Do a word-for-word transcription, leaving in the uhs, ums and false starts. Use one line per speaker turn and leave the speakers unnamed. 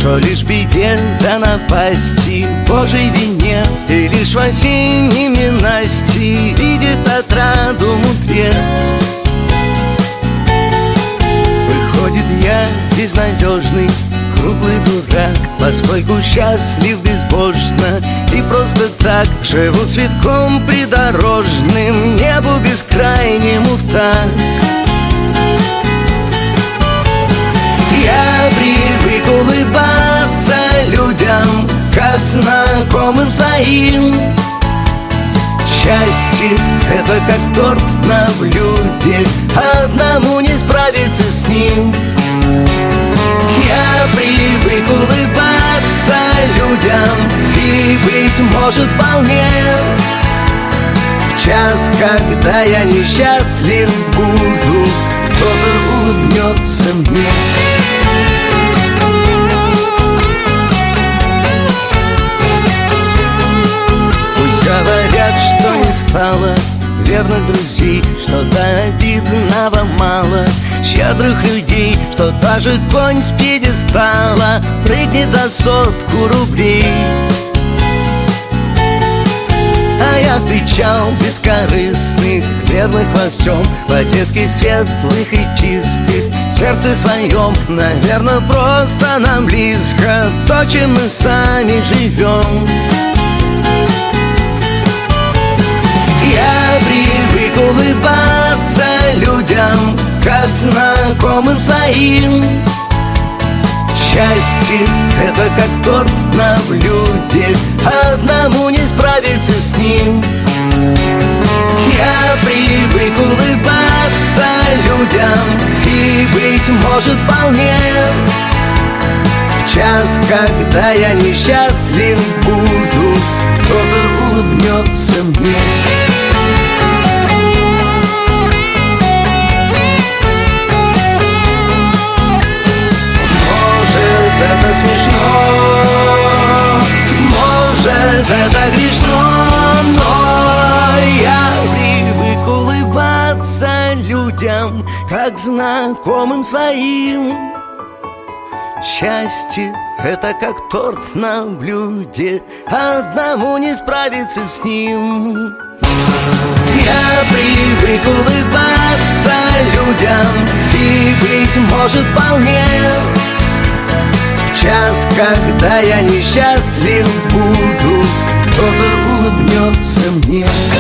что лишь беде до напасти Божий венец, и лишь в осеннем ненастье видит отраду мудрец. Выходит, я безнадежный, круглый дурак, поскольку счастлив безбожно и просто так живу цветком придорожным, небу бескрайнему в такт. Я привык улыбаться людям, как знакомым своим. Счастье — это как торт на блюде, одному не справиться с ним. Я привык улыбаться людям, и, быть может, вполне в час, когда я несчастлив буду, кто-то улыбнется мне. Пусть говорят, что не стало верных друзей, что до обидного мало щедрых людей, что даже конь с пьедестала прыгнет за сотку рублей. А я встречал бескорыстных, верных во всем, по-детски светлых и чистых. В сердце своем, наверное, просто нам близко то, чем мы сами живем. Я привык улыбаться людям, как знакомым своим. Счастье — это как торт на блюде, одному не справиться с ним. Я привык улыбаться людям, и, быть может, вполне в час, когда я несчастлив буду, кто-то улыбнется мне. Это смешно, может, это грешно, но я привык улыбаться людям, как знакомым своим. Счастье — это как торт на блюде, одному не справиться с ним. Я привык улыбаться людям, и, быть может, вполне час, когда я несчастлив буду, кто-то улыбнется мне.